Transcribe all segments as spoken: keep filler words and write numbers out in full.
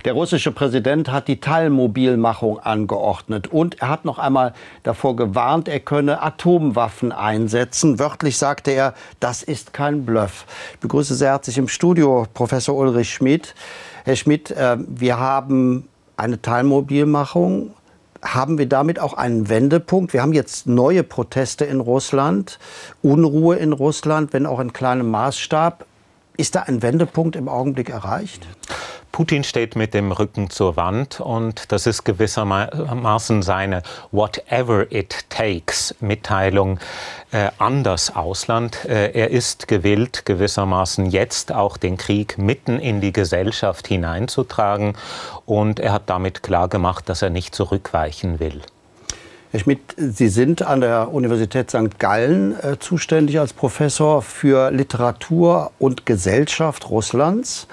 Der russische Präsident hat die Teilmobilmachung angeordnet und er hat noch einmal davor gewarnt, er könne Atomwaffen einsetzen. Wörtlich sagte er, das ist kein Bluff. Ich begrüße sehr herzlich im Studio Professor Ulrich Schmid. Herr Schmid, wir haben eine Teilmobilmachung. Haben wir damit auch einen Wendepunkt? Wir haben jetzt neue Proteste in Russland, Unruhe in Russland, wenn auch in kleinem Maßstab. Ist da ein Wendepunkt im Augenblick erreicht? Putin steht mit dem Rücken zur Wand und das ist gewissermaßen seine Whatever it takes Mitteilung äh, an das Ausland. Äh, er ist gewillt, gewissermaßen jetzt auch den Krieg mitten in die Gesellschaft hineinzutragen und er hat damit klargemacht, dass er nicht zurückweichen will. Herr Schmid, Sie sind an der Universität Sankt Gallen äh, zuständig als Professor für Literatur und Gesellschaft Russlands.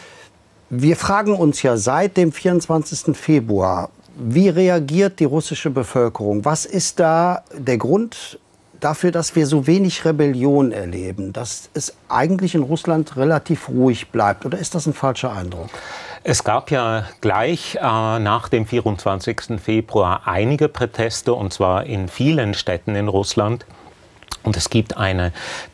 Wir fragen uns ja seit dem vierundzwanzigsten Februar, wie reagiert die russische Bevölkerung? Was ist da der Grund dafür, dass wir so wenig Rebellion erleben, dass es eigentlich in Russland relativ ruhig bleibt? Oder ist das ein falscher Eindruck? Es gab ja gleich äh, nach dem vierundzwanzigsten Februar einige Proteste, und zwar in vielen Städten in Russland. Und es gibt eine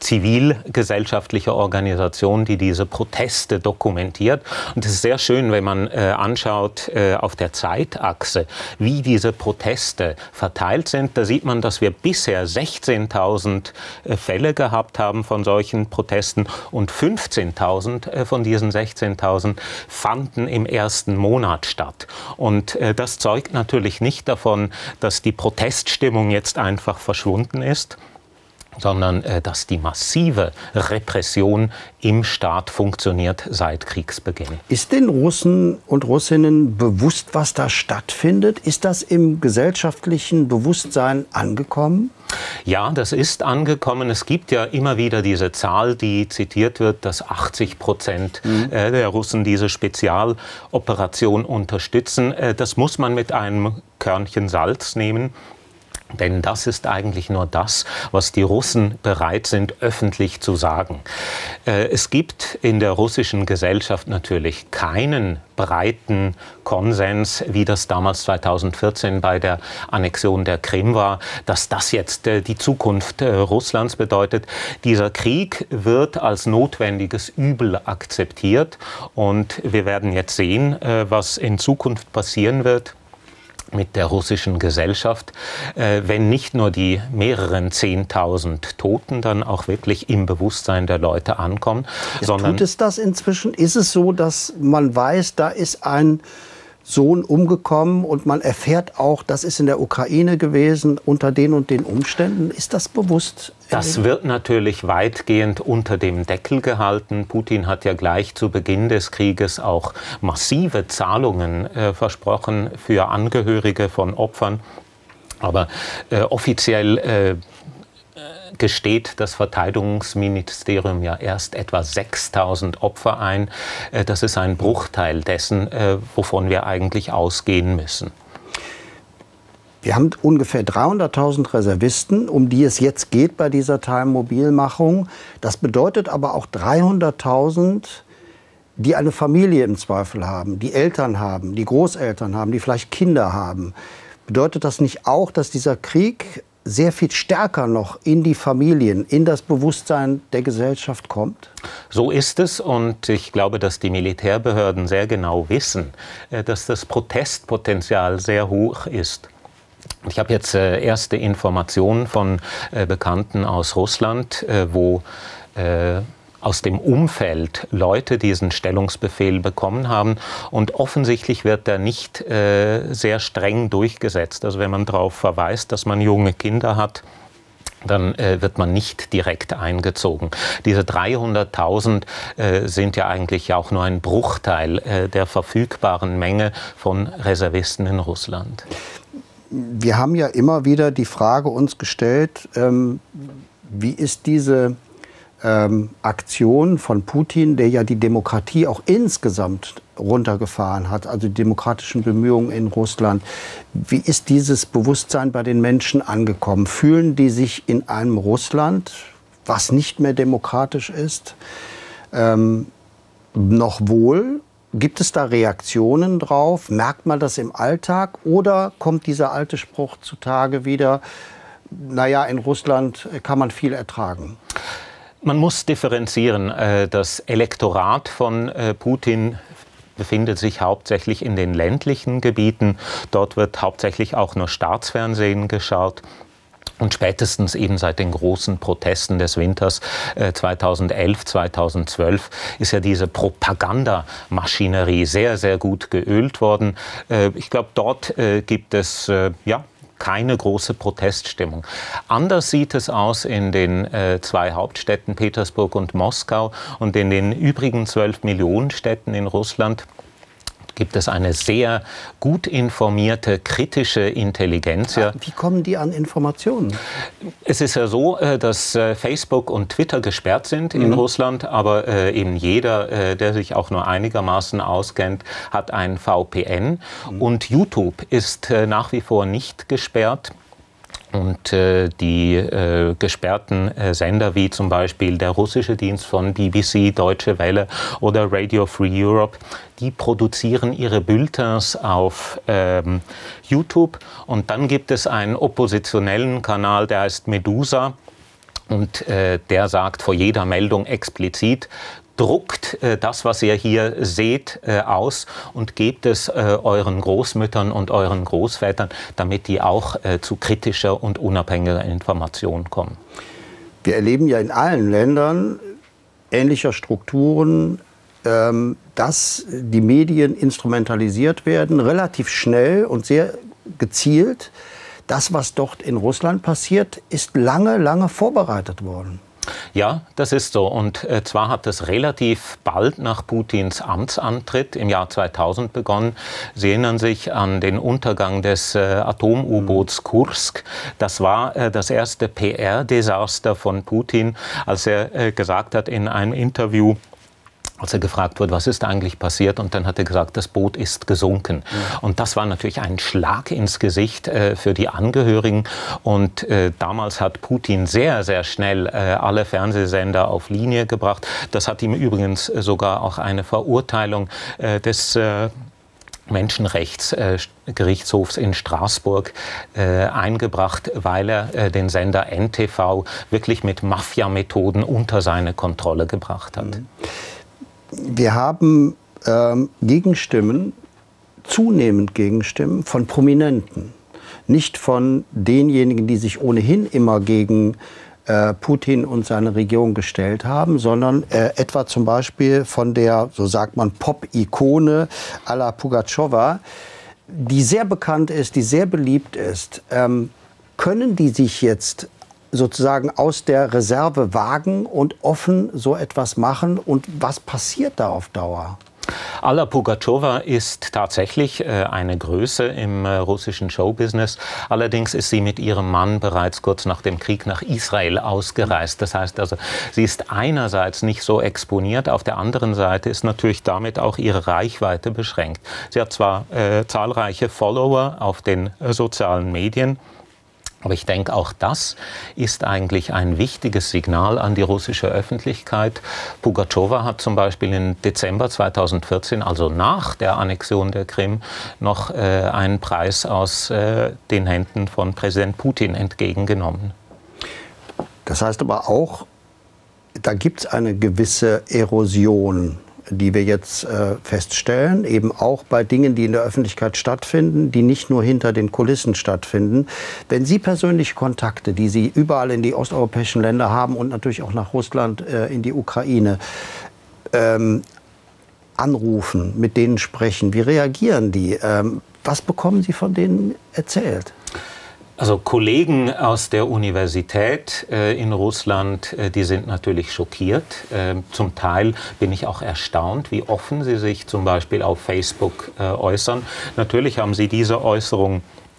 zivilgesellschaftliche Organisation, die diese Proteste dokumentiert. Und es ist sehr schön, wenn man äh, anschaut äh, auf der Zeitachse, wie diese Proteste verteilt sind. Da sieht man, dass wir bisher sechzehntausend äh, Fälle gehabt haben von solchen Protesten und fünfzehntausend äh, von diesen sechzehntausend fanden im ersten Monat statt. Und äh, das zeugt natürlich nicht davon, dass die Proteststimmung jetzt einfach verschwunden ist, sondern äh, dass die massive Repression im Staat funktioniert seit Kriegsbeginn. Ist den Russen und Russinnen bewusst, was da stattfindet? Ist das im gesellschaftlichen Bewusstsein angekommen? Ja, das ist angekommen. Es gibt ja immer wieder diese Zahl, die zitiert wird, dass achtzig Prozent mhm. der Russen diese Spezialoperation unterstützen. Das muss man mit einem Körnchen Salz nehmen. Denn das ist eigentlich nur das, was die Russen bereit sind, öffentlich zu sagen. Es gibt in der russischen Gesellschaft natürlich keinen breiten Konsens, wie das damals zweitausendvierzehn bei der Annexion der Krim war, dass das jetzt die Zukunft Russlands bedeutet. Dieser Krieg wird als notwendiges Übel akzeptiert und wir werden jetzt sehen, was in Zukunft passieren wird mit der russischen Gesellschaft, äh, wenn nicht nur die mehreren Zehntausend Toten dann auch wirklich im Bewusstsein der Leute ankommen, ja, sondern... Tut es das inzwischen? Ist es so, dass man weiß, da ist ein Sohn umgekommen und man erfährt auch, das ist in der Ukraine gewesen, unter den und den Umständen? Ist das bewusst? Das wird natürlich weitgehend unter dem Deckel gehalten. Putin hat ja gleich zu Beginn des Krieges auch massive Zahlungen äh, versprochen für Angehörige von Opfern. Aber äh, offiziell äh, gesteht das Verteidigungsministerium ja erst etwa sechstausend Opfer ein. Äh, das ist ein Bruchteil dessen, äh, wovon wir eigentlich ausgehen müssen. Wir haben ungefähr dreihunderttausend Reservisten, um die es jetzt geht bei dieser Teilmobilmachung. Das bedeutet aber auch dreihunderttausend, die eine Familie im Zweifel haben, die Eltern haben, die Großeltern haben, die vielleicht Kinder haben. Bedeutet das nicht auch, dass dieser Krieg sehr viel stärker noch in die Familien, in das Bewusstsein der Gesellschaft kommt? So ist es und ich glaube, dass die Militärbehörden sehr genau wissen, dass das Protestpotenzial sehr hoch ist. Ich habe jetzt äh, erste Informationen von äh, Bekannten aus Russland, äh, wo äh, aus dem Umfeld Leute diesen Stellungsbefehl bekommen haben. Und offensichtlich wird der nicht äh, sehr streng durchgesetzt. Also wenn man darauf verweist, dass man junge Kinder hat, dann äh, wird man nicht direkt eingezogen. Diese dreihunderttausend äh, sind ja eigentlich auch nur ein Bruchteil äh, der verfügbaren Menge von Reservisten in Russland. Wir haben ja immer wieder die Frage uns gestellt, ähm, wie ist diese ähm, Aktion von Putin, der ja die Demokratie auch insgesamt runtergefahren hat, also die demokratischen Bemühungen in Russland, wie ist dieses Bewusstsein bei den Menschen angekommen? Fühlen die sich in einem Russland, was nicht mehr demokratisch ist, ähm, noch wohl? Gibt es da Reaktionen drauf? Merkt man das im Alltag? Oder kommt dieser alte Spruch zutage wieder, naja, in Russland kann man viel ertragen? Man muss differenzieren. Das Elektorat von Putin befindet sich hauptsächlich in den ländlichen Gebieten. Dort wird hauptsächlich auch nur Staatsfernsehen geschaut. Und spätestens eben seit den großen Protesten des Winters äh, zweitausendelf, zweitausendzwölf ist ja diese Propagandamaschinerie sehr, sehr gut geölt worden. Äh, ich glaube, dort äh, gibt es äh, ja keine große Proteststimmung. Anders sieht es aus in den äh, zwei Hauptstädten Petersburg und Moskau und in den übrigen zwölf Millionen Städten in Russland. Gibt es eine sehr gut informierte, kritische Intelligenz. Wie kommen die an Informationen? Es ist ja so, dass Facebook und Twitter gesperrt sind in mhm. Russland, aber eben jeder, der sich auch nur einigermaßen auskennt, hat ein V P N. Mhm. Und YouTube ist nach wie vor nicht gesperrt. Und äh, die äh, gesperrten äh, Sender wie zum Beispiel der russische Dienst von B B C, Deutsche Welle oder Radio Free Europe, die produzieren ihre Bulletins auf ähm, YouTube. Und dann gibt es einen oppositionellen Kanal, der heißt Medusa. Und äh, der sagt vor jeder Meldung explizit, druckt äh, das, was ihr hier seht, äh, aus und gebt es äh, euren Großmüttern und euren Großvätern, damit die auch äh, zu kritischer und unabhängiger Information kommen. Wir erleben ja in allen Ländern ähnlicher Strukturen, ähm, dass die Medien instrumentalisiert werden, relativ schnell und sehr gezielt. Das, was dort in Russland passiert, ist lange, lange vorbereitet worden. Ja, das ist so. Und äh, zwar hat es relativ bald nach Putins Amtsantritt im Jahr zweitausend begonnen. Sie erinnern sich an den Untergang des äh, Atom-U-Boots Kursk. Das war äh, das erste P R-Desaster von Putin, als er äh, gesagt hat in einem Interview, als er gefragt wurde, was ist eigentlich passiert, und dann hat er gesagt, das Boot ist gesunken. Ja. Und das war natürlich ein Schlag ins Gesicht äh, für die Angehörigen. Und äh, damals hat Putin sehr, sehr schnell äh, alle Fernsehsender auf Linie gebracht. Das hat ihm übrigens sogar auch eine Verurteilung äh, des äh, Menschenrechtsgerichtshofs in Straßburg äh, eingebracht, weil er äh, den Sender N T V wirklich mit Mafia-Methoden unter seine Kontrolle gebracht hat. Mhm. Wir haben ähm, Gegenstimmen, zunehmend Gegenstimmen von Prominenten. Nicht von denjenigen, die sich ohnehin immer gegen äh, Putin und seine Regierung gestellt haben, sondern äh, etwa zum Beispiel von der, so sagt man, Pop-Ikone Alla Pugatschowa, die sehr bekannt ist, die sehr beliebt ist. Ähm, können die sich jetzt sozusagen aus der Reserve wagen und offen so etwas machen? Und was passiert da auf Dauer? Alla Pugatschowa ist tatsächlich äh, eine Größe im äh, russischen Showbusiness. Allerdings ist sie mit ihrem Mann bereits kurz nach dem Krieg nach Israel ausgereist. Das heißt also, sie ist einerseits nicht so exponiert, auf der anderen Seite ist natürlich damit auch ihre Reichweite beschränkt. Sie hat zwar äh, zahlreiche Follower auf den äh, sozialen Medien, aber ich denke, auch das ist eigentlich ein wichtiges Signal an die russische Öffentlichkeit. Pugatschowa hat zum Beispiel im Dezember zweitausendvierzehn, also nach der Annexion der Krim, noch äh, einen Preis aus äh, den Händen von Präsident Putin entgegengenommen. Das heißt aber auch, da gibt es eine gewisse Erosion, die wir jetzt äh, feststellen, eben auch bei Dingen, die in der Öffentlichkeit stattfinden, die nicht nur hinter den Kulissen stattfinden. Wenn Sie persönliche Kontakte, die Sie überall in die osteuropäischen Länder haben und natürlich auch nach Russland, äh, in die Ukraine, ähm, anrufen, mit denen sprechen, wie reagieren die? Ähm, was bekommen Sie von denen erzählt? Also Kollegen aus der Universität äh, in Russland, äh, die sind natürlich schockiert. Äh, zum Teil bin ich auch erstaunt, wie offen sie sich zum Beispiel auf Facebook äh, äußern. Natürlich haben sie diese Äußerung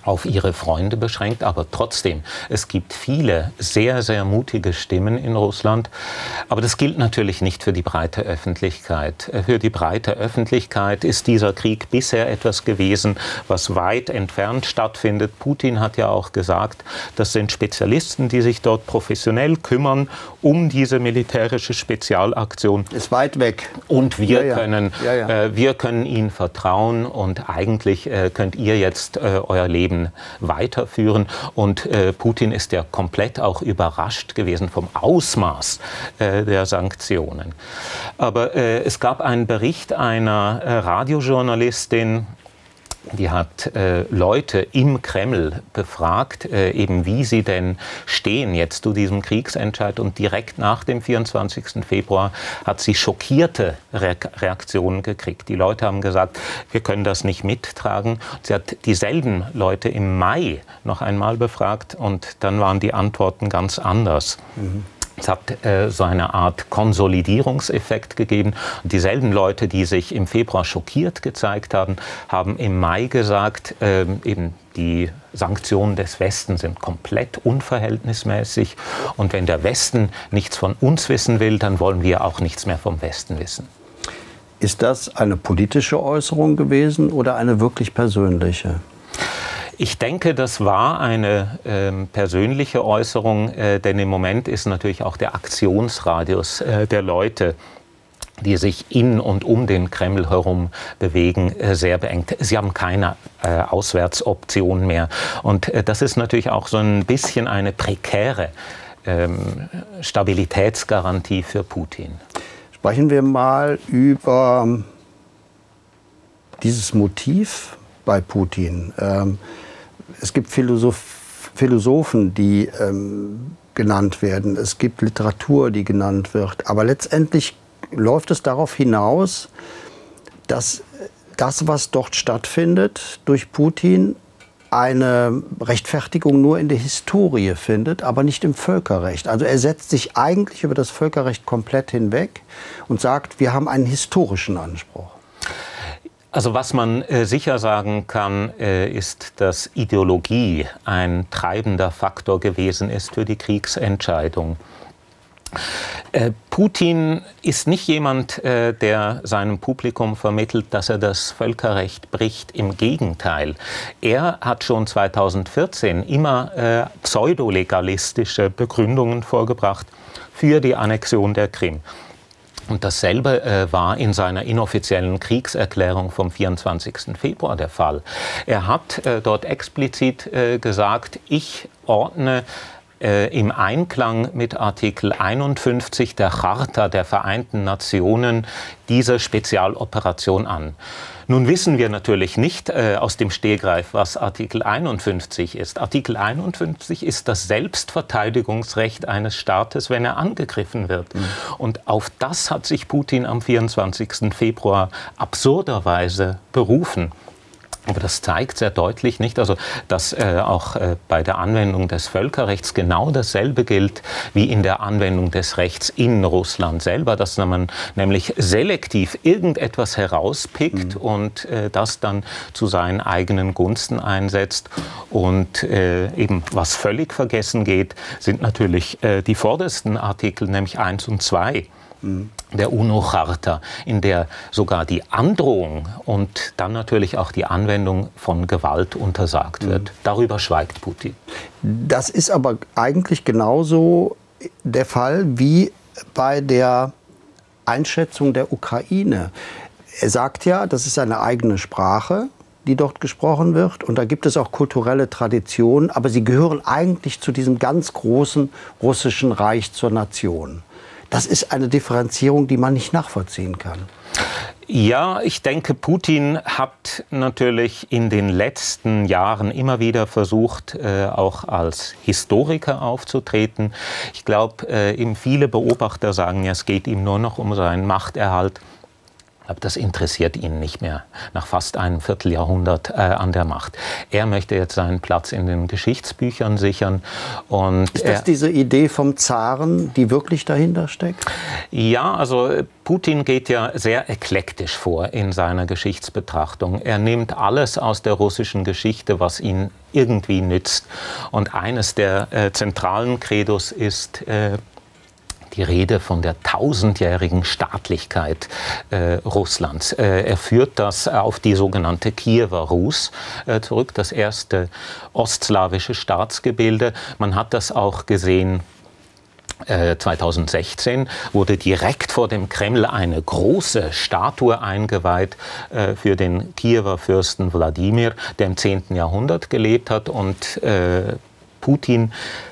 auf ihre Freunde beschränkt, aber trotzdem, es gibt viele sehr, sehr mutige Stimmen in Russland. Aber das gilt natürlich nicht für die breite Öffentlichkeit. Für die breite Öffentlichkeit ist dieser Krieg bisher etwas gewesen, was weit entfernt stattfindet. Putin hat ja auch gesagt, das sind Spezialisten, die sich dort professionell kümmern um diese militärische Spezialaktion. Ist weit weg. Und wir, ja, ja. Können, ja, ja. Äh, wir können ihnen vertrauen und eigentlich äh, könnt ihr jetzt äh, euer Leben weiterführen. Und äh, Putin ist ja komplett auch überrascht gewesen vom Ausmaß äh, der Sanktionen. Aber äh, es gab einen Bericht einer äh, Radiojournalistin, die hat äh, Leute im Kreml befragt, äh, eben wie sie denn stehen jetzt zu diesem Kriegsentscheid. Und direkt nach dem vierundzwanzigsten Februar hat sie schockierte Re Reaktionen gekriegt. Die Leute haben gesagt, wir können das nicht mittragen. Sie hat dieselben Leute im Mai noch einmal befragt und dann waren die Antworten ganz anders. Mhm. Es hat äh, so eine Art Konsolidierungseffekt gegeben. Und dieselben Leute, die sich im Februar schockiert gezeigt haben, haben im Mai gesagt, äh, eben die Sanktionen des Westens sind komplett unverhältnismäßig. Und wenn der Westen nichts von uns wissen will, dann wollen wir auch nichts mehr vom Westen wissen. Ist das eine politische Äußerung gewesen oder eine wirklich persönliche? Ich denke, das war eine ähm, persönliche Äußerung, äh, denn im Moment ist natürlich auch der Aktionsradius äh, der Leute, die sich in und um den Kreml herum bewegen, äh, sehr beengt. Sie haben keine äh, Auswärtsoption mehr. Und äh, das ist natürlich auch so ein bisschen eine prekäre ähm, Stabilitätsgarantie für Putin. Sprechen wir mal über dieses Motiv bei Putin. Ähm, Es gibt Philosoph Philosophen, die ähm, genannt werden. Es gibt Literatur, die genannt wird. Aber letztendlich läuft es darauf hinaus, dass das, was dort stattfindet durch Putin, eine Rechtfertigung nur in der Historie findet, aber nicht im Völkerrecht. Also er setzt sich eigentlich über das Völkerrecht komplett hinweg und sagt, wir haben einen historischen Anspruch. Also was man äh, sicher sagen kann, äh, ist, dass Ideologie ein treibender Faktor gewesen ist für die Kriegsentscheidung. Äh, Putin ist nicht jemand, äh, der seinem Publikum vermittelt, dass er das Völkerrecht bricht. Im Gegenteil. Er hat schon zweitausendvierzehn immer äh, pseudolegalistische Begründungen vorgebracht für die Annexion der Krim. Und dasselbe äh, war in seiner inoffiziellen Kriegserklärung vom vierundzwanzigsten Februar der Fall. Er hat äh, dort explizit äh, gesagt, ich ordne äh, im Einklang mit Artikel einundfünfzig der Charta der Vereinten Nationen diese Spezialoperation an. Nun wissen wir natürlich nicht äh, aus dem Stegreif, was Artikel einundfünfzig ist. Artikel einundfünfzig ist das Selbstverteidigungsrecht eines Staates, wenn er angegriffen wird. Mhm. Und auf das hat sich Putin am vierundzwanzigsten Februar absurderweise berufen. Aber das zeigt sehr deutlich nicht, also dass äh, auch äh, bei der Anwendung des Völkerrechts genau dasselbe gilt wie in der Anwendung des Rechts in Russland selber, dass man nämlich selektiv irgendetwas herauspickt mhm. und äh, das dann zu seinen eigenen Gunsten einsetzt. Und äh, eben was völlig vergessen geht, sind natürlich äh, die vordersten Artikel, nämlich eins und zwei. Der UNO-Charta, in der sogar die Androhung und dann natürlich auch die Anwendung von Gewalt untersagt wird. Mhm. Darüber schweigt Putin. Das ist aber eigentlich genauso der Fall wie bei der Einschätzung der Ukraine. Er sagt ja, das ist eine eigene Sprache, die dort gesprochen wird. Und da gibt es auch kulturelle Traditionen. Aber sie gehören eigentlich zu diesem ganz großen russischen Reich, zur Nation. Das ist eine Differenzierung, die man nicht nachvollziehen kann. Ja, ich denke, Putin hat natürlich in den letzten Jahren immer wieder versucht, äh, auch als Historiker aufzutreten. Ich glaube, äh, eben viele Beobachter sagen ja, es geht ihm nur noch um seinen Machterhalt. Aber das interessiert ihn nicht mehr, nach fast einem Vierteljahrhundert äh, an der Macht. Er möchte jetzt seinen Platz in den Geschichtsbüchern sichern. Und ist das er, diese Idee vom Zaren, die wirklich dahinter steckt? Ja, also Putin geht ja sehr eklektisch vor in seiner Geschichtsbetrachtung. Er nimmt alles aus der russischen Geschichte, was ihn irgendwie nützt. Und eines der äh, zentralen Credos ist äh, die Rede von der tausendjährigen Staatlichkeit äh, Russlands. Äh, er führt das auf die sogenannte Kiewer Rus äh, zurück, das erste ostslawische Staatsgebilde. Man hat das auch gesehen. zweitausendsechzehn wurde direkt vor dem Kreml eine große Statue eingeweiht äh, für den Kiewer Fürsten Wladimir, der im zehnten Jahrhundert gelebt hat. Und äh, Putin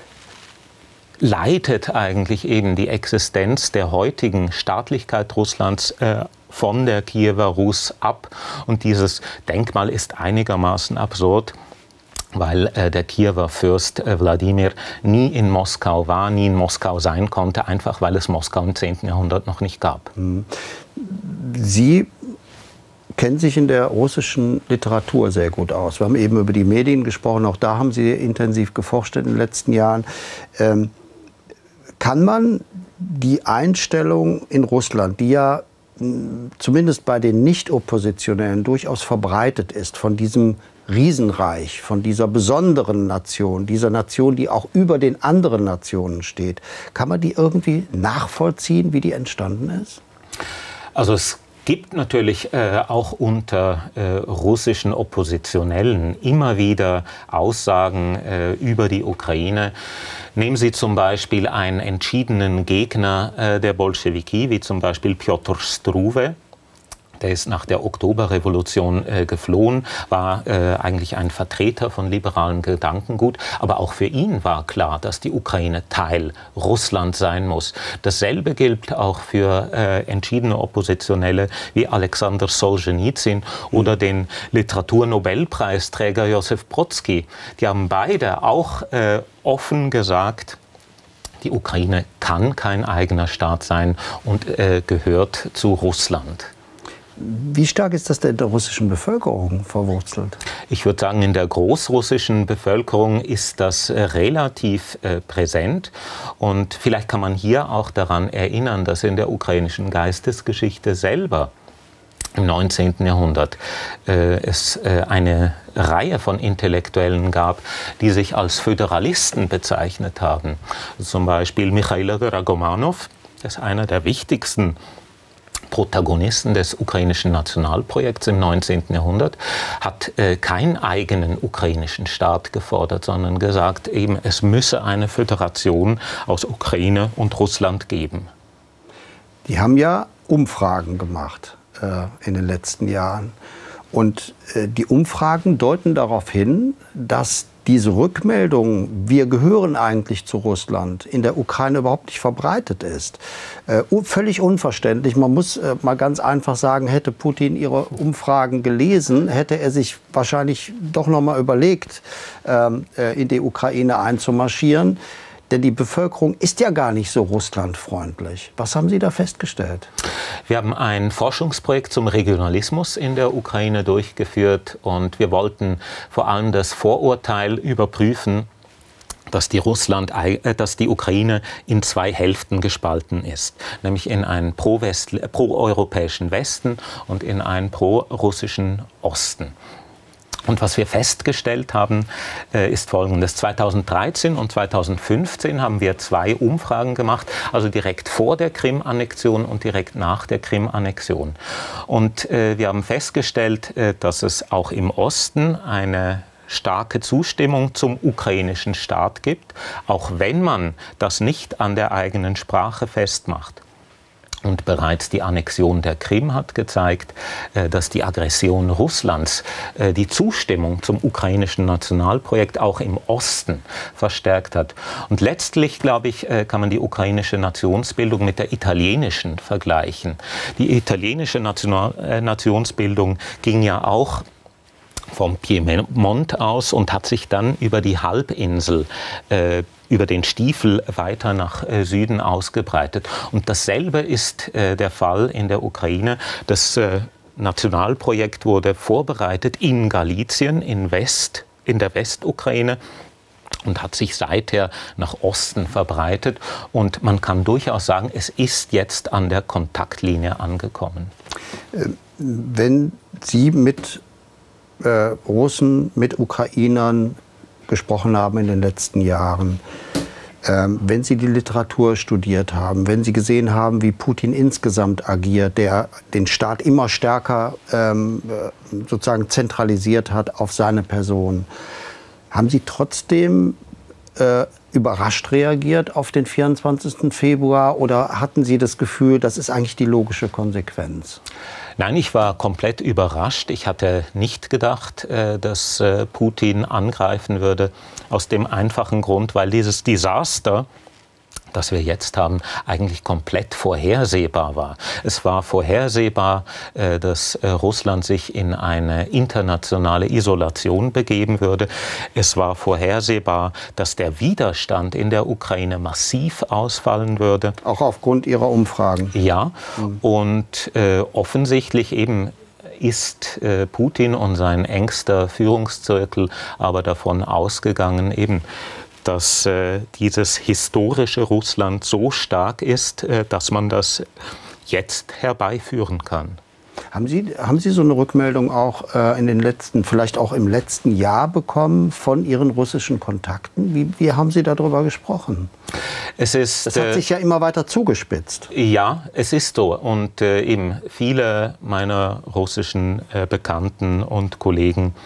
leitet eigentlich eben die Existenz der heutigen Staatlichkeit Russlands äh, von der Kiewer Rus ab. Und dieses Denkmal ist einigermaßen absurd, weil äh, der Kiewer Fürst äh, Wladimir nie in Moskau war, nie in Moskau sein konnte, einfach weil es Moskau im zehnten Jahrhundert noch nicht gab. Sie kennen sich in der russischen Literatur sehr gut aus. Wir haben eben über die Medien gesprochen, auch da haben Sie intensiv geforscht in den letzten Jahren. Ähm, kann man die Einstellung in Russland, die ja mh, zumindest bei den Nicht-Oppositionellen durchaus verbreitet ist, von diesem Riesenreich, von dieser besonderen Nation, dieser Nation, die auch über den anderen Nationen steht, kann man die irgendwie nachvollziehen, wie die entstanden ist? Also es gibt natürlich äh, auch unter äh, russischen Oppositionellen immer wieder Aussagen äh, über die Ukraine. Nehmen Sie zum Beispiel einen entschiedenen Gegner äh, der Bolschewiki, wie zum Beispiel Pjotr Struve. Der ist nach der Oktoberrevolution äh, geflohen, war äh, eigentlich ein Vertreter von liberalem Gedankengut. Aber auch für ihn war klar, dass die Ukraine Teil Russlands sein muss. Dasselbe gilt auch für äh, entschiedene Oppositionelle wie Alexander Solzhenitsyn oder mhm. den Literaturnobelpreisträger Josef Brodsky. Die haben beide auch äh, offen gesagt, die Ukraine kann kein eigener Staat sein und äh, gehört zu Russland. Wie stark ist das denn in der russischen Bevölkerung verwurzelt? Ich würde sagen, in der großrussischen Bevölkerung ist das äh, relativ äh, präsent. Und vielleicht kann man hier auch daran erinnern, dass in der ukrainischen Geistesgeschichte selber im neunzehnten Jahrhundert äh, es äh, eine Reihe von Intellektuellen gab, die sich als Föderalisten bezeichnet haben. Zum Beispiel Michail Dragomanov, das ist einer der wichtigsten Protagonisten des ukrainischen Nationalprojekts im neunzehnten Jahrhundert, hat äh, keinen eigenen ukrainischen Staat gefordert, sondern gesagt, eben es müsse eine Föderation aus Ukraine und Russland geben. Die haben ja Umfragen gemacht äh, in den letzten Jahren. Und äh, die Umfragen deuten darauf hin, dass diese Rückmeldung, wir gehören eigentlich zu Russland, in der Ukraine überhaupt nicht verbreitet ist. Äh, völlig unverständlich. Man muss äh, mal ganz einfach sagen, hätte Putin ihre Umfragen gelesen, hätte er sich wahrscheinlich doch noch mal überlegt, ähm, äh, in die Ukraine einzumarschieren. Denn die Bevölkerung ist ja gar nicht so russlandfreundlich. Was haben Sie da festgestellt? Wir haben ein Forschungsprojekt zum Regionalismus in der Ukraine durchgeführt und wir wollten vor allem das Vorurteil überprüfen, dass die, Russland, äh, dass die Ukraine in zwei Hälften gespalten ist, nämlich in einen pro-europäischen Westen und in einen pro-russischen Osten. Und was wir festgestellt haben, äh, ist Folgendes. zweitausenddreizehn und zweitausendfünfzehn haben wir zwei Umfragen gemacht, also direkt vor der Krim-Annexion und direkt nach der Krim-Annexion. Und äh, wir haben festgestellt, äh, dass es auch im Osten eine starke Zustimmung zum ukrainischen Staat gibt, auch wenn man das nicht an der eigenen Sprache festmacht. Und bereits die Annexion der Krim hat gezeigt, dass die Aggression Russlands die Zustimmung zum ukrainischen Nationalprojekt auch im Osten verstärkt hat. Und letztlich, glaube ich, kann man die ukrainische Nationsbildung mit der italienischen vergleichen. Die italienische National- Nationsbildung ging ja auch vom Piemont aus und hat sich dann über die Halbinsel, äh, über den Stiefel weiter nach äh, Süden ausgebreitet. Und dasselbe ist äh, der Fall in der Ukraine. Das äh, Nationalprojekt wurde vorbereitet in Galizien, in West, in der Westukraine, und hat sich seither nach Osten verbreitet. Und man kann durchaus sagen, es ist jetzt an der Kontaktlinie angekommen. Wenn Sie mit äh, Russen, mit Ukrainern gesprochen haben in den letzten Jahren, ähm, wenn Sie die Literatur studiert haben, wenn Sie gesehen haben, wie Putin insgesamt agiert, der den Staat immer stärker ähm, sozusagen zentralisiert hat auf seine Person, haben Sie trotzdem äh, überrascht reagiert auf den vierundzwanzigsten Februar oder hatten Sie das Gefühl, das ist eigentlich die logische Konsequenz? Nein, ich war komplett überrascht. Ich hatte nicht gedacht, äh, dass äh, Putin angreifen würde, aus dem einfachen Grund, weil dieses Desaster, das wir jetzt haben, eigentlich komplett vorhersehbar war. Es war vorhersehbar, äh, dass äh, Russland sich in eine internationale Isolation begeben würde. Es war vorhersehbar, dass der Widerstand in der Ukraine massiv ausfallen würde. Auch aufgrund Ihrer Umfragen? Ja, mhm. und äh, offensichtlich eben ist äh, Putin und sein engster Führungszirkel aber davon ausgegangen, eben dass äh, dieses historische Russland so stark ist, äh, dass man das jetzt herbeiführen kann. Haben Sie, haben Sie so eine Rückmeldung auch äh, in den letzten, vielleicht auch im letzten Jahr bekommen von Ihren russischen Kontakten? Wie, wie haben Sie darüber gesprochen? Es ist, das hat sich ja immer weiter zugespitzt. Ja, es ist so. Und äh, eben viele meiner russischen äh, Bekannten und Kollegen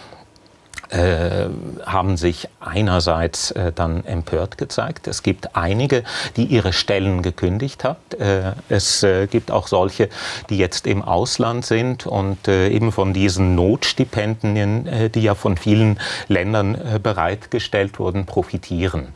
Äh, haben sich einerseits äh, dann empört gezeigt. Es gibt einige, die ihre Stellen gekündigt haben. Äh, es äh, gibt auch solche, die jetzt im Ausland sind und äh, eben von diesen Notstipendien, äh, die ja von vielen Ländern äh, bereitgestellt wurden, profitieren.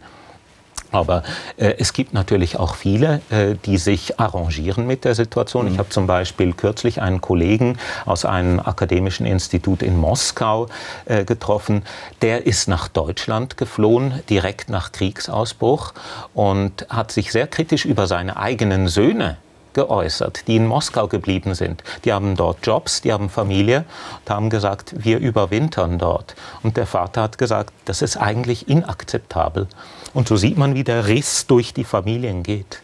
Aber äh, es gibt natürlich auch viele, äh, die sich arrangieren mit der Situation. Ich habe zum Beispiel kürzlich einen Kollegen aus einem akademischen Institut in Moskau äh, getroffen. Der ist nach Deutschland geflohen, direkt nach Kriegsausbruch, und hat sich sehr kritisch über seine eigenen Söhne geäußert, die in Moskau geblieben sind. Die haben dort Jobs, die haben Familie und haben gesagt, wir überwintern dort. Und der Vater hat gesagt, das ist eigentlich inakzeptabel. Und so sieht man, wie der Riss durch die Familien geht.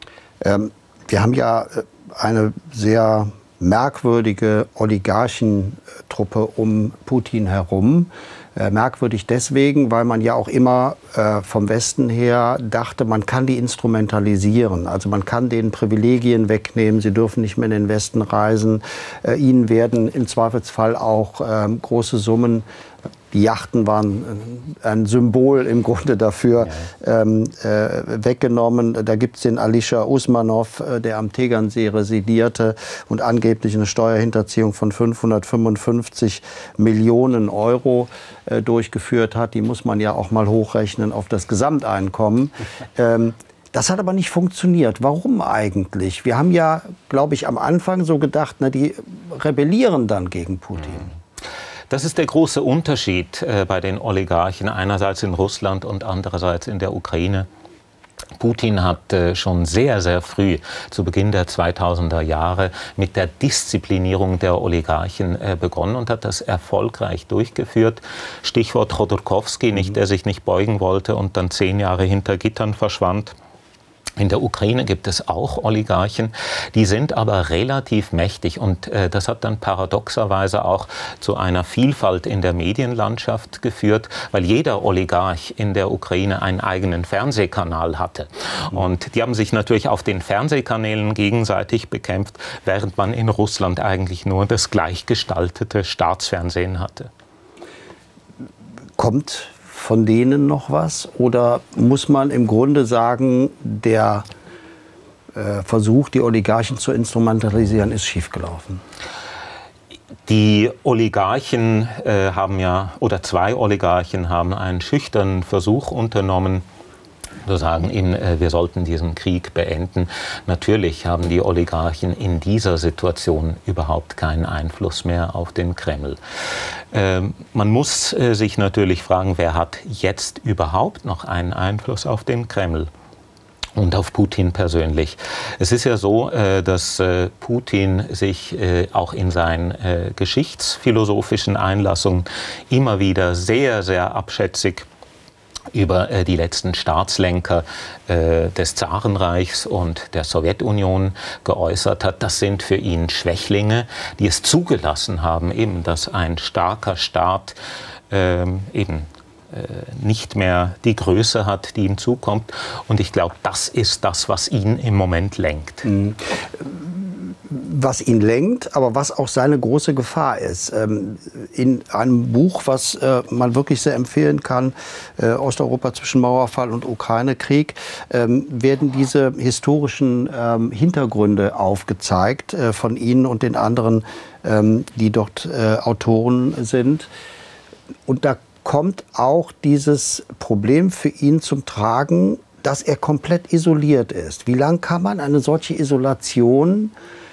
Ähm, wir haben ja eine sehr merkwürdige Oligarchentruppe um Putin herum. Äh, merkwürdig deswegen, weil man ja auch immer äh, vom Westen her dachte, man kann die instrumentalisieren. Also man kann denen Privilegien wegnehmen, sie dürfen nicht mehr in den Westen reisen. Äh, ihnen werden im Zweifelsfall auch äh, große Summen, die Yachten waren ein Symbol im Grunde dafür, ja. ähm, äh, weggenommen. Da gibt es den Alisher Usmanov, äh, der am Tegernsee residierte und angeblich eine Steuerhinterziehung von fünfhundertfünfundfünfzig Millionen Euro äh, durchgeführt hat. Die muss man ja auch mal hochrechnen auf das Gesamteinkommen. Ähm, Das hat aber nicht funktioniert. Warum eigentlich? Wir haben ja, glaube ich, am Anfang so gedacht, na, die rebellieren dann gegen Putin. Das ist der große Unterschied äh, bei den Oligarchen, einerseits in Russland und andererseits in der Ukraine. Putin hat äh, schon sehr, sehr früh, zu Beginn der zweitausender Jahre, mit der Disziplinierung der Oligarchen äh, begonnen und hat das erfolgreich durchgeführt. Stichwort Chodorkowski, nicht, der sich nicht beugen wollte und dann zehn Jahre hinter Gittern verschwand. In der Ukraine gibt es auch Oligarchen, die sind aber relativ mächtig, und äh, das hat dann paradoxerweise auch zu einer Vielfalt in der Medienlandschaft geführt, weil jeder Oligarch in der Ukraine einen eigenen Fernsehkanal hatte. Und die haben sich natürlich auf den Fernsehkanälen gegenseitig bekämpft, während man in Russland eigentlich nur das gleichgestaltete Staatsfernsehen hatte. Kommt von denen noch was? Oder muss man im Grunde sagen, der äh, Versuch, die Oligarchen zu instrumentalisieren, ist schiefgelaufen? Die Oligarchen äh, haben ja, oder zwei Oligarchen haben einen schüchternen Versuch unternommen, zu sagen, eben, wir sollten diesen Krieg beenden. Natürlich haben die Oligarchen in dieser Situation überhaupt keinen Einfluss mehr auf den Kreml. Ähm, man muss äh, sich natürlich fragen, wer hat jetzt überhaupt noch einen Einfluss auf den Kreml? Und auf Putin persönlich. Es ist ja so, dass Putin sich auch in seinen geschichtsphilosophischen Einlassungen immer wieder sehr, sehr abschätzig über die letzten Staatslenker des Zarenreichs und der Sowjetunion geäußert hat. Das sind für ihn Schwächlinge, die es zugelassen haben, eben, dass ein starker Staat ähm, eben nicht mehr die Größe hat, die ihm zukommt. Und ich glaube, das ist das, was ihn im Moment lenkt. Was ihn lenkt, aber was auch seine große Gefahr ist. In einem Buch, was man wirklich sehr empfehlen kann, Osteuropa zwischen Mauerfall und Ukraine-Krieg, werden diese historischen Hintergründe aufgezeigt von Ihnen und den anderen, die dort Autoren sind. Und da kommt auch dieses Problem für ihn zum Tragen, dass er komplett isoliert ist. Wie lange kann man eine solche Isolation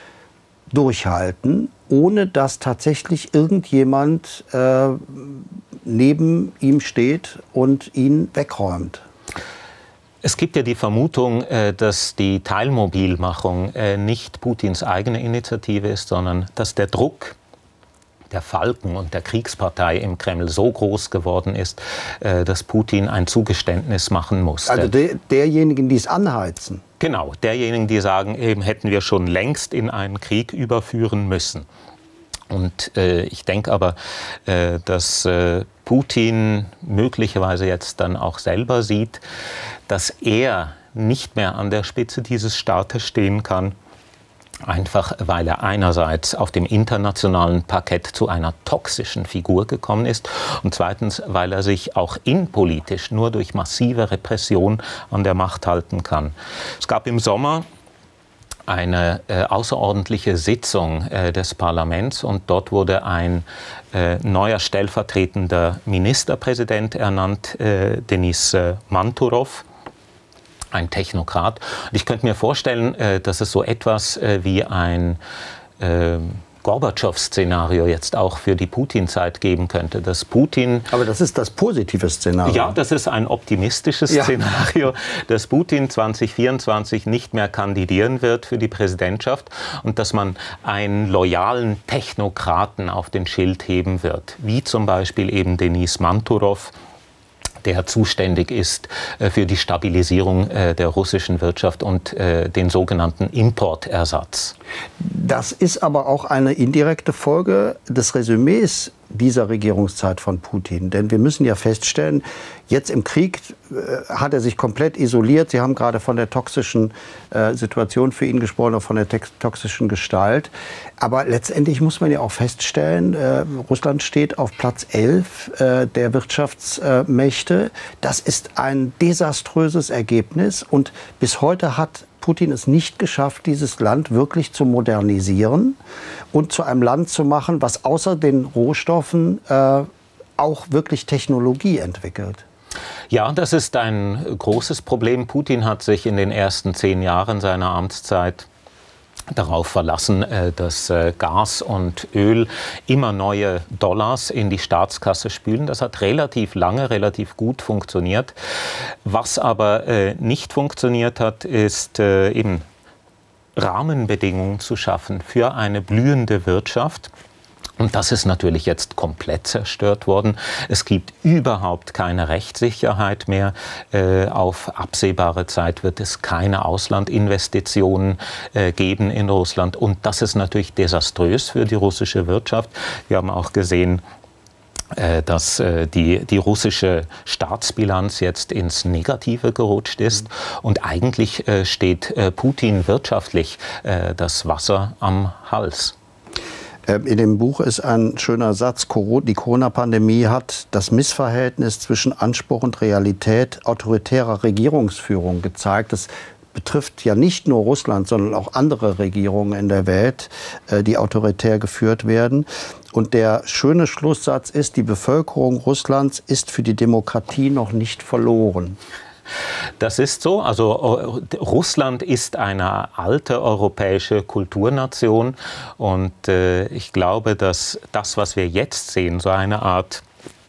durchhalten, ohne dass tatsächlich irgendjemand äh, neben ihm steht und ihn wegräumt? Es gibt ja die Vermutung, dass die Teilmobilmachung nicht Putins eigene Initiative ist, sondern dass der Druck der Falken und der Kriegspartei im Kreml so groß geworden ist, dass Putin ein Zugeständnis machen musste. Also der, derjenigen, die es anheizen? Genau, derjenigen, die sagen, eben hätten wir schon längst in einen Krieg überführen müssen. Und äh, ich denke aber, äh, dass äh, Putin möglicherweise jetzt dann auch selber sieht, dass er nicht mehr an der Spitze dieses Staates stehen kann. Einfach weil er einerseits auf dem internationalen Parkett zu einer toxischen Figur gekommen ist und zweitens, weil er sich auch innenpolitisch nur durch massive Repression an der Macht halten kann. Es gab im Sommer eine äh, außerordentliche Sitzung äh, des Parlaments und dort wurde ein äh, neuer stellvertretender Ministerpräsident ernannt, äh, Denis äh, Manturov. Ein Technokrat. Und ich könnte mir vorstellen, dass es so etwas wie ein äh, Gorbatschow-Szenario jetzt auch für die Putin-Zeit geben könnte, dass Putin... Aber das ist das positive Szenario. Ja, das ist ein optimistisches ja. Szenario, dass Putin zwanzig vierundzwanzig nicht mehr kandidieren wird für die Präsidentschaft und dass man einen loyalen Technokraten auf den Schild heben wird, wie zum Beispiel eben Denis Manturov, der zuständig ist äh, für die Stabilisierung äh, der russischen Wirtschaft und äh, den sogenannten Importersatz. Das ist aber auch eine indirekte Folge des Resümees dieser Regierungszeit von Putin. Denn wir müssen ja feststellen, jetzt im Krieg äh, hat er sich komplett isoliert. Sie haben gerade von der toxischen äh, Situation für ihn gesprochen, auch von der toxischen Gestalt. Aber letztendlich muss man ja auch feststellen, äh, Russland steht auf Platz elf äh, der Wirtschaftsmächte. Das ist ein desaströses Ergebnis. Und bis heute hat Putin es nicht geschafft, dieses Land wirklich zu modernisieren und zu einem Land zu machen, was außer den Rohstoffen äh, auch wirklich Technologie entwickelt. Ja, das ist ein großes Problem. Putin hat sich in den ersten zehn Jahren seiner Amtszeit darauf verlassen, dass Gas und Öl immer neue Dollars in die Staatskasse spülen. Das hat relativ lange, relativ gut funktioniert. Was aber nicht funktioniert hat, ist eben Rahmenbedingungen zu schaffen für eine blühende Wirtschaft. Und das ist natürlich jetzt komplett zerstört worden. Es gibt überhaupt keine Rechtssicherheit mehr. Äh, auf absehbare Zeit wird es keine Auslandinvestitionen äh, geben in Russland. Und das ist natürlich desaströs für die russische Wirtschaft. Wir haben auch gesehen, äh, dass äh, die, die russische Staatsbilanz jetzt ins Negative gerutscht ist. Und eigentlich äh, steht äh, Putin wirtschaftlich äh, das Wasser am Hals. In dem Buch ist ein schöner Satz, die Corona-Pandemie hat das Missverhältnis zwischen Anspruch und Realität autoritärer Regierungsführung gezeigt. Das betrifft ja nicht nur Russland, sondern auch andere Regierungen in der Welt, die autoritär geführt werden. Und der schöne Schlusssatz ist, die Bevölkerung Russlands ist für die Demokratie noch nicht verloren. Das ist so. Also Russland ist eine alte europäische Kulturnation und äh, ich glaube, dass das, was wir jetzt sehen, so eine Art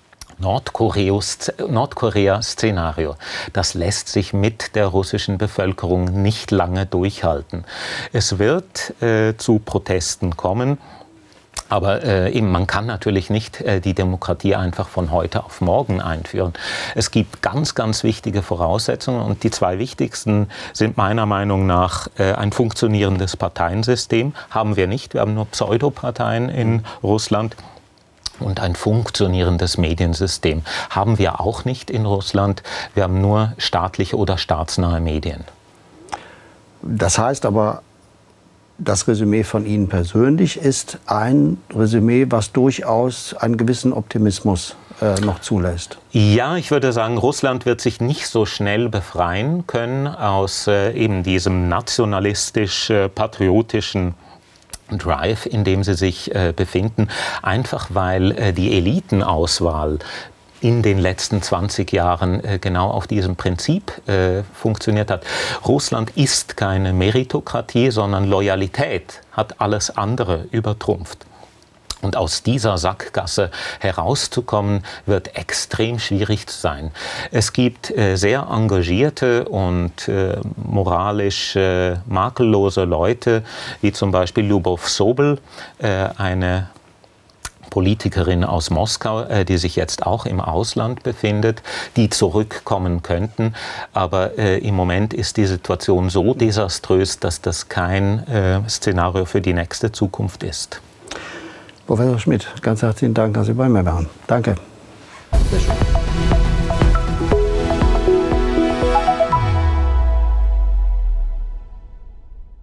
Nordkorea-Szenario, das lässt sich mit der russischen Bevölkerung nicht lange durchhalten. Es wird äh, zu Protesten kommen. Aber äh, eben, man kann natürlich nicht äh, die Demokratie einfach von heute auf morgen einführen. Es gibt ganz, ganz wichtige Voraussetzungen und die zwei wichtigsten sind meiner Meinung nach äh, ein funktionierendes Parteiensystem. Haben wir nicht, wir haben nur Pseudoparteien in Russland. Und ein funktionierendes Mediensystem haben wir auch nicht in Russland. Wir haben nur staatliche oder staatsnahe Medien. Das heißt aber, das Resümee von Ihnen persönlich ist ein Resümee, was durchaus einen gewissen Optimismus äh, noch zulässt. Ja, ich würde sagen, Russland wird sich nicht so schnell befreien können aus äh, eben diesem nationalistisch-patriotischen äh, Drive, in dem sie sich äh, befinden, einfach weil äh, die Elitenauswahl in den letzten zwanzig Jahren äh, genau auf diesem Prinzip äh, funktioniert hat. Russland ist keine Meritokratie, sondern Loyalität hat alles andere übertrumpft. Und aus dieser Sackgasse herauszukommen, wird extrem schwierig sein. Es gibt äh, sehr engagierte und äh, moralisch äh, makellose Leute, wie zum Beispiel Lyubov Sobol, äh, eine Politikerin aus Moskau, die sich jetzt auch im Ausland befindet, die zurückkommen könnten. Aber äh, im Moment ist die Situation so desaströs, dass das kein äh, Szenario für die nächste Zukunft ist. Professor Schmidt, ganz herzlichen Dank, dass Sie bei mir waren. Danke. Sehr schön.